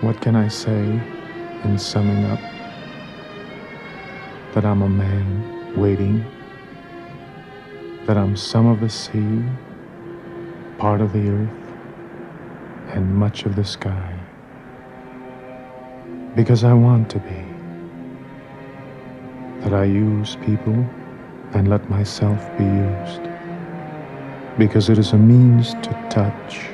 What can I say in summing up? That I'm a man waiting, that I'm some of the sea, part of the earth, and much of the sky. Because I want to be. That I use people and let myself be used. Because it is a means to touch.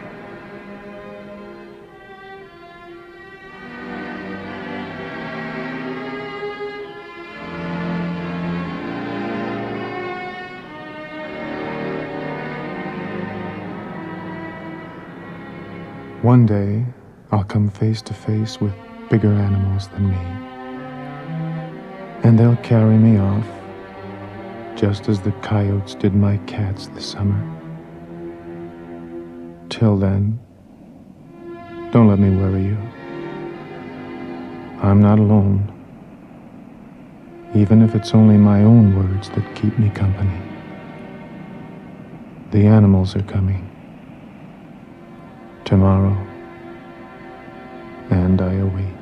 One day, I'll come face to face with bigger animals than me. And they'll carry me off, just as the coyotes did my cats this summer. Till then, don't let me worry you. I'm not alone, even if it's only my own words that keep me company. The animals are coming. Tomorrow, and I await.